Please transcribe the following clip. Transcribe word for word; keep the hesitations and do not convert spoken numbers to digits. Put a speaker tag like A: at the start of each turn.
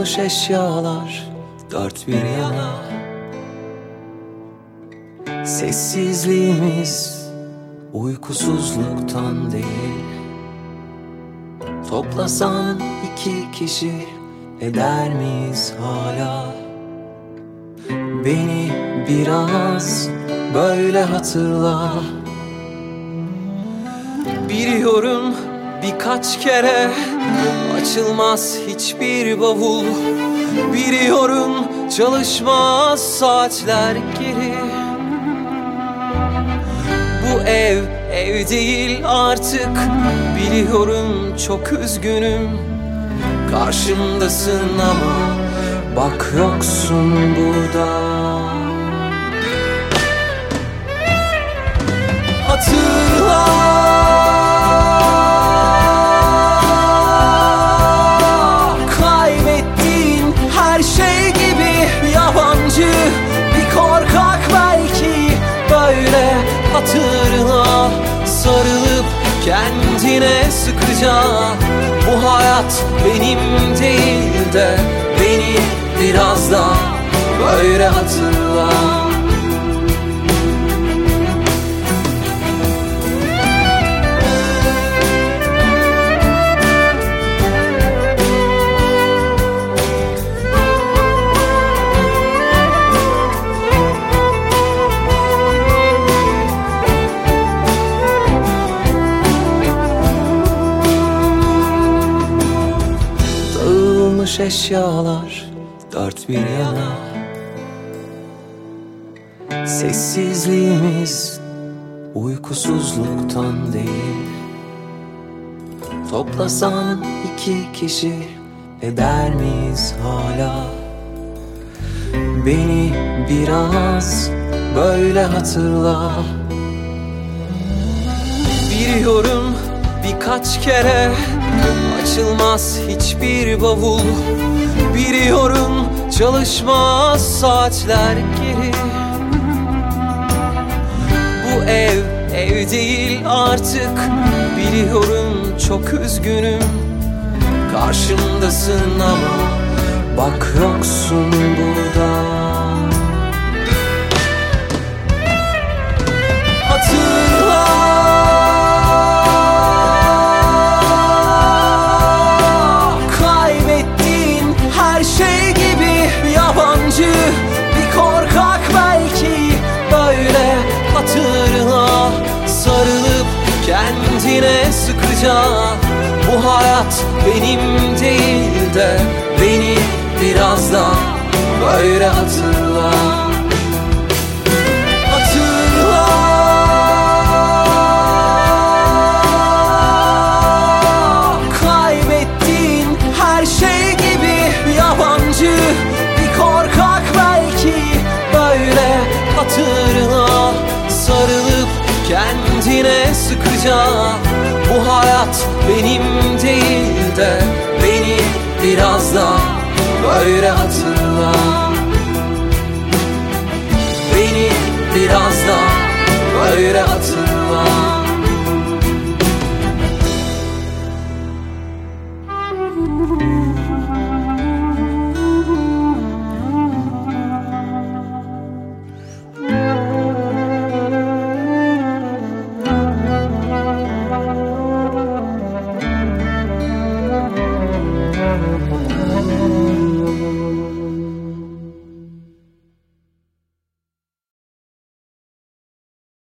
A: Dağılmış eşyalar dört bir yana. Sessizliğimiz uykusuzluktan değil. Toplasan iki kişi eder miyiz hala? Beni biraz böyle hatırla. Biliyorum birkaç kere açılmaz hiçbir bavul. Biliyorum çalışmaz saatler geri. Bu ev ev değil artık. Biliyorum çok üzgünüm. Karşımdasın ama bak yoksun burada. Hatırla, kaybettiğin her şey gibi yabancı bir korkak belki. Böyle hatırla, sarılıp kendine sıkıca. Bu hayat benim değil de beni biraz da böyle hatırla. Dağılmış eşyalar dört bir yana. Sessizliğimiz uykusuzluktan değil. Toplasan iki kişi eder miyiz hala? Beni biraz böyle hatırla. Biliyorum birkaç kere açılmaz hiçbir bavul. Biliyorum çalışmaz saatler geri. Bu ev ev değil artık. Biliyorum çok üzgünüm. Karşımdasın ama bak yoksun burada. Hatırla, kaybettiğin her şey gibi yabancı bir korkak belki. Böyle hatırla, sarılıp kendine sıkıca. Bu hayat benim değil de beni biraz da böyle hatırla. Hatırla, kaybettiğin her şey gibi yabancı bir korkak belki. Böyle hatırla, sarılıp kendine sıkıca. Bu hayat benim değil de beni biraz da böyle hatırla. Beni biraz da böyle hatırla.
B: Thank you.